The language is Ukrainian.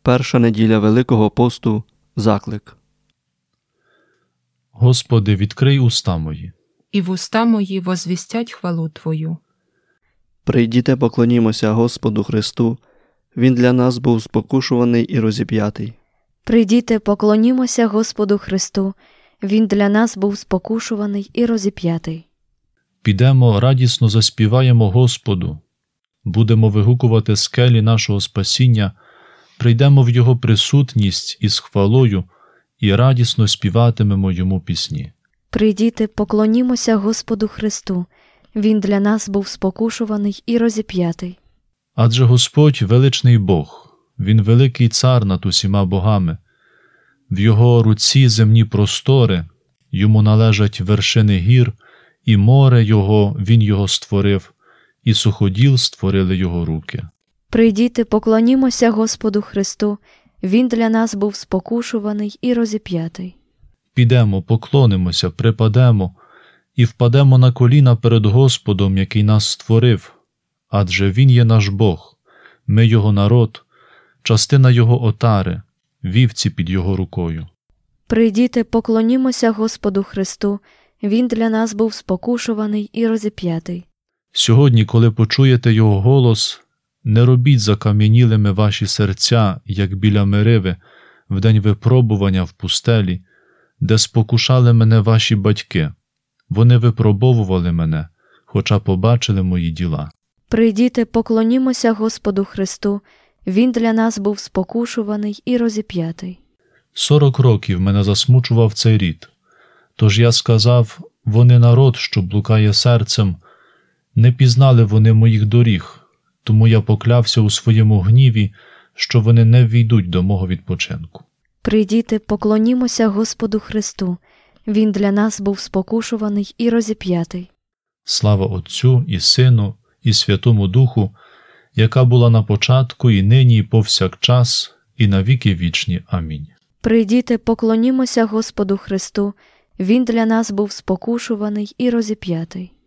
Перша неділя Великого посту. Заклик. Господи, відкрий уста мої. І вуста мої возвістять хвалу Твою. Прийдіте, поклонімося Господу Христу. Він для нас був спокушуваний і розіп'ятий. Прийдіте, поклонімося Господу Христу. Він для нас був спокушуваний і розіп'ятий. Підемо, радісно заспіваємо Господу. Будемо вигукувати скелі нашого спасіння, прийдемо в Його присутність із хвалою і радісно співатимемо Йому пісні. Прийдіте, поклонімося Господу Христу. Він для нас був спокушуваний і розіп'ятий. Адже Господь – величний Бог, Він великий цар над усіма богами. В Його руці земні простори, Йому належать вершини гір, і море Його, Він його створив, і суходіл створили Його руки. Прийдіте, поклонімося Господу Христу. Він для нас був спокушуваний і розіп'ятий. Підемо, поклонимося, припадемо і впадемо на коліна перед Господом, який нас створив, адже Він є наш Бог, ми Його народ, частина Його отари, вівці під Його рукою. Прийдіте, поклонімося Господу Христу. Він для нас був спокушуваний і розіп'ятий. Сьогодні, коли почуєте Його голос, не робіть закам'янілими ваші серця, як біля Мериви, в день випробування в пустелі, де спокушали мене ваші батьки. Вони випробовували мене, хоча побачили мої діла. Прийдіте, поклонімося Господу Христу. Він для нас був спокушуваний і розіп'ятий. 40 років мене засмучував цей рід. Тож я сказав, вони народ, що блукає серцем, не пізнали вони моїх доріг, тому я поклявся у своєму гніві, що вони не ввійдуть до мого відпочинку. Прийдіте, поклонімося Господу Христу. Він для нас був спокушуваний і розіп'ятий. Слава Отцю і Сину і Святому Духу, яка була на початку, і нині, і повсякчас, і на віки вічні. Амінь. Прийдіте, поклонімося Господу Христу. Він для нас був спокушуваний і розіп'ятий.